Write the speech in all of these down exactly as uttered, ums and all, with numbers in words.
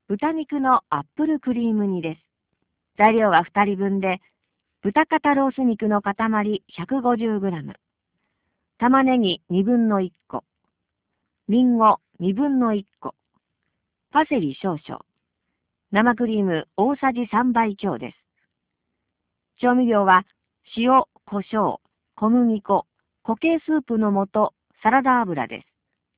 豚肉のアップルクリーム煮です。材料はふたりぶんで、豚肩ロース肉の塊 ひゃくごじゅうグラム、玉ねぎにぶんのいっこ、りんごにぶんのいっこ、パセリ少々、生クリーム大さじさんばい強です。調味料は塩、胡椒、小麦粉、固形スープの素、サラダ油です。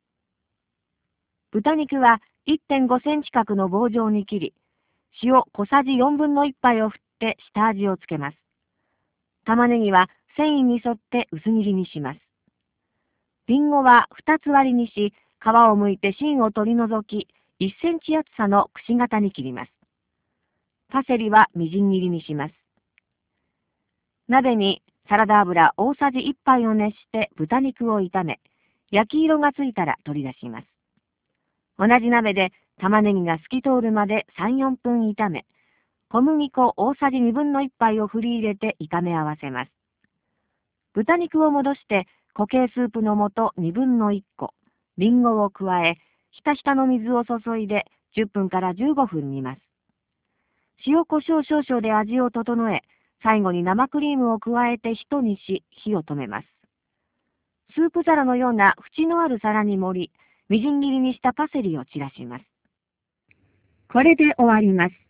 豚肉は いってんごセンチ角の棒状に切り、塩小さじよんぶんのいっぱいを振って下味をつけます。玉ねぎは繊維に沿って薄切りにします。りんごはふたつ割りにし、皮を剥いて芯を取り除き、いっセンチ厚さのくし形に切ります。パセリはみじん切りにします。鍋にサラダ油大さじいっぱいを熱して豚肉を炒め、焼き色がついたら取り出します。同じ鍋で玉ねぎが透き通るまでさん、よんぷん炒め、小麦粉大さじにぶんのいっぱいを振り入れて炒め合わせます。豚肉を戻して固形スープの素にぶんのいっこ、りんごを加え、ひたひたの水を注いでじゅっぷんからじゅうごふん煮ます。塩コショウ少々で味を整え、最後に生クリームを加えて一煮し、火を止めます。スープ皿のような縁のある皿に盛り、みじん切りにしたパセリを散らします。これで終わります。